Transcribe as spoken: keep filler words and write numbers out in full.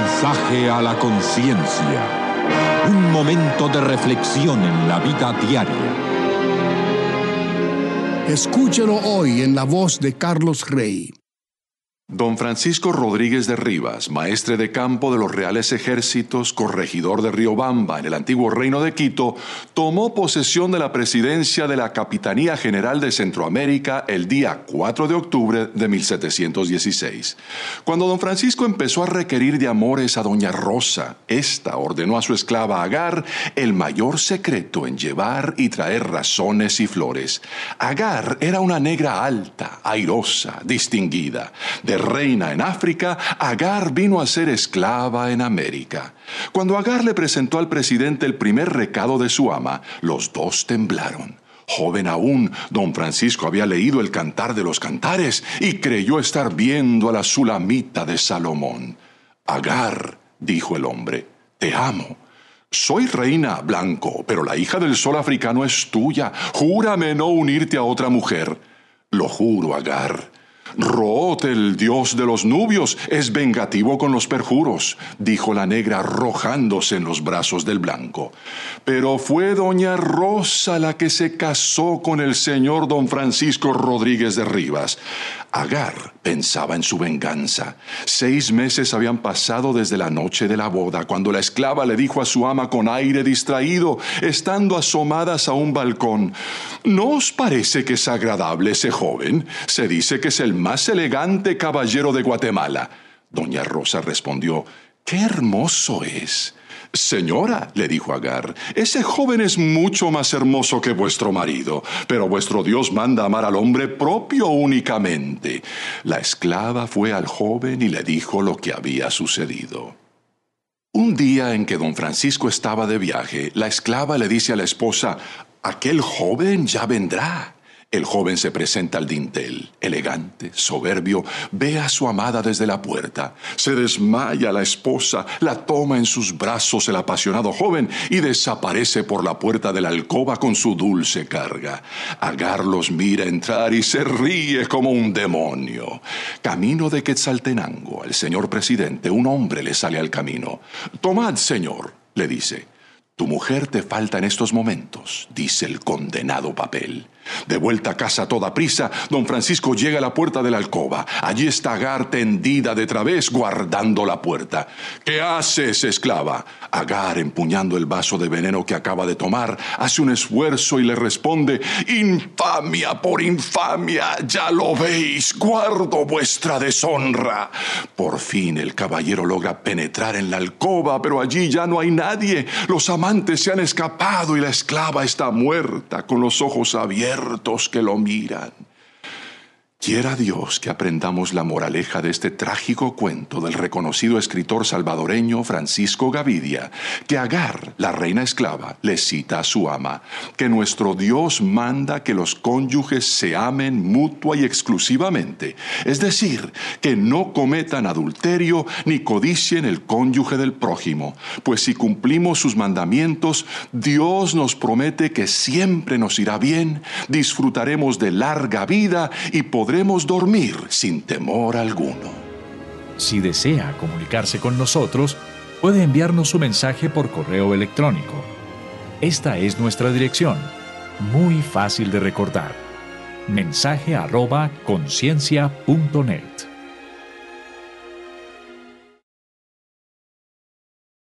Mensaje a la conciencia. Un momento de reflexión en la vida diaria. Escúchelo hoy en la voz de Carlos Rey. Don Francisco Rodríguez de Rivas, maestre de campo de los Reales Ejércitos, corregidor de Riobamba en el antiguo Reino de Quito, tomó posesión de la presidencia de la Capitanía General de Centroamérica el día cuatro de octubre de mil setecientos dieciséis. Cuando don Francisco empezó a requerir de amores a doña Rosa, ésta ordenó a su esclava Agar el mayor secreto en llevar y traer razones y flores. Agar era una negra alta, airosa, distinguida. De reina en África, Agar vino a ser esclava en América. Cuando Agar le presentó al presidente el primer recado de su ama, los dos temblaron. Joven aún, don Francisco había leído el Cantar de los Cantares y creyó estar viendo a la Sulamita de Salomón. Agar, dijo el hombre, te amo. Soy reina, Blanco, pero la hija del sol africano es tuya. Júrame no unirte a otra mujer. Lo juro, Agar. Root, el dios de los nubios, es vengativo con los perjuros, dijo la negra arrojándose en los brazos del blanco. Pero fue doña Rosa la que se casó con el señor don Francisco Rodríguez de Rivas. Agar pensaba en su venganza. Seis meses habían pasado desde la noche de la boda, cuando la esclava le dijo a su ama con aire distraído, estando asomadas a un balcón: ¿No os parece que es agradable ese joven? Se dice que es el más elegante caballero de Guatemala. Doña Rosa respondió: ¡qué hermoso es! Señora, le dijo Agar, ese joven es mucho más hermoso que vuestro marido, pero vuestro Dios manda amar al hombre propio únicamente. La esclava fue al joven y le dijo lo que había sucedido. Un día en que don Francisco estaba de viaje, la esclava le dice a la esposa: aquel joven ya vendrá. El joven se presenta al dintel, elegante, soberbio, ve a su amada desde la puerta. Se desmaya la esposa, la toma en sus brazos el apasionado joven y desaparece por la puerta de la alcoba con su dulce carga. Agar los mira entrar y se ríe como un demonio. Camino de Quetzaltenango, al señor presidente, un hombre le sale al camino. «Tomad, señor», le dice. «Tu mujer te falta en estos momentos», dice el condenado papel. De vuelta a casa a toda prisa, don Francisco llega a la puerta de la alcoba. Allí está Agar tendida de través, guardando la puerta. «¿Qué haces, esclava?» Agar, empuñando el vaso de veneno que acaba de tomar, hace un esfuerzo y le responde: «Infamia por infamia, ya lo veis, guardo vuestra deshonra». Por fin el caballero logra penetrar en la alcoba, pero allí ya no hay nadie. Los amantes se han escapado y la esclava está muerta, con los ojos abiertos que lo miran. Quiera Dios que aprendamos la moraleja de este trágico cuento del reconocido escritor salvadoreño Francisco Gavidia, que Agar, la reina esclava, le cita a su ama, que nuestro Dios manda que los cónyuges se amen mutua y exclusivamente, es decir, que no cometan adulterio ni codicien el cónyuge del prójimo, pues si cumplimos sus mandamientos, Dios nos promete que siempre nos irá bien, disfrutaremos de larga vida y podremos Podremos dormir sin temor alguno. Si desea comunicarse con nosotros, puede enviarnos su mensaje por correo electrónico. Esta es nuestra dirección, muy fácil de recordar: mensaje arroba conciencia punto net.